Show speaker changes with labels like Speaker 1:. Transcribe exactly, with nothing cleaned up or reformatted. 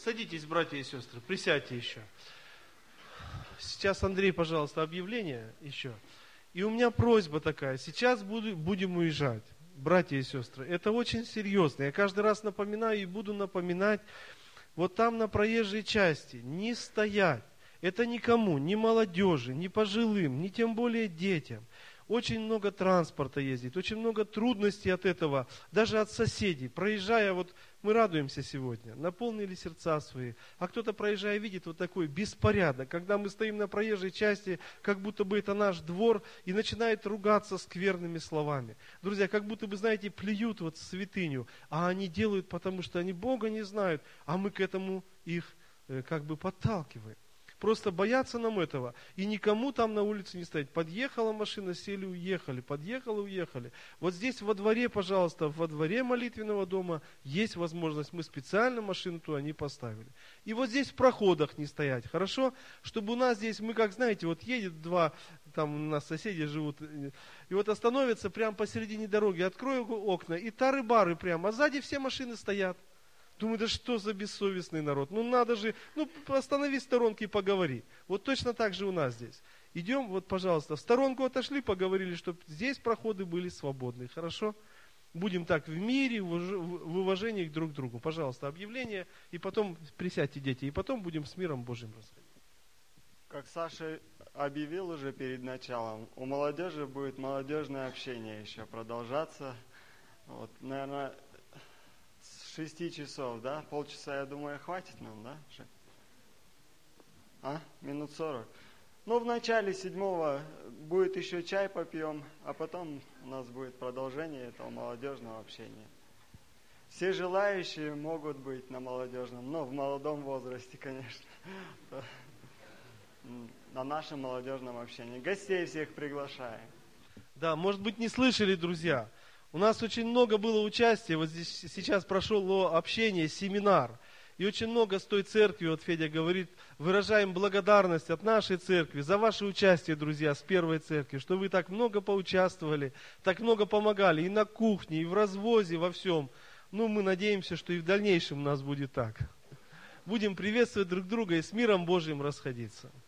Speaker 1: Садитесь, братья и сестры, присядьте еще. Сейчас, Андрей, пожалуйста, объявление еще. И у меня просьба такая, сейчас буду, будем уезжать, братья и сестры. Это очень серьезно. Я каждый раз напоминаю и буду напоминать. Вот там на проезжей части не стоять. Это никому, ни молодежи, ни пожилым, ни тем более детям. Очень много транспорта ездит, очень много трудностей от этого, даже от соседей. Проезжая, вот мы радуемся сегодня, наполнили сердца свои. А кто-то, проезжая, видит вот такой беспорядок, когда мы стоим на проезжей части, как будто бы это наш двор, и начинает ругаться скверными словами. Друзья, как будто бы, знаете, плюют вот в святыню, а они делают, потому что они Бога не знают, а мы к этому их э, как бы подталкиваем. Просто боятся нам этого. И никому там на улице не стоять. Подъехала машина, сели, уехали. Подъехала, уехали. Вот здесь во дворе, пожалуйста, во дворе молитвенного дома есть возможность. Мы специально машину туда не поставили. И вот здесь в проходах не стоять. Хорошо? Чтобы у нас здесь, мы как знаете, вот едет два, там у нас соседи живут, и вот остановятся прямо посередине дороги. Открою окна, и тары-бары прямо. А сзади все машины стоят. Думаю, да что за бессовестный народ? Ну надо же, ну остановись в сторонке и поговори. Вот точно так же у нас здесь. Идем, вот пожалуйста, в сторонку отошли, поговорили, чтобы здесь проходы были свободны. Хорошо? Будем так в мире, в уважении друг к другу. Пожалуйста, объявление, и потом присядьте, дети, и потом будем с миром Божьим разговаривать.
Speaker 2: Как Саша объявил уже перед началом, у молодежи будет молодежное общение еще продолжаться. Вот, наверное, с шести часов, да? Полчаса, я думаю, хватит нам, да? А? Минут сорок. Ну, в начале седьмого будет еще чай попьем, а потом у нас будет продолжение этого молодежного общения. Все желающие могут быть на молодежном, но в молодом возрасте, конечно, на нашем молодежном общении. Гостей всех приглашаем.
Speaker 1: Да, может быть, не слышали, друзья. У нас очень много было участия, вот здесь сейчас прошел общение, семинар. И очень много с той церкви, вот Федя говорит, выражаем благодарность от нашей церкви за ваше участие, друзья, с первой церкви, что вы так много поучаствовали, так много помогали и на кухне, и в развозе, во всем. Ну, мы надеемся, что и в дальнейшем у нас будет так. Будем приветствовать друг друга и с миром Божьим расходиться.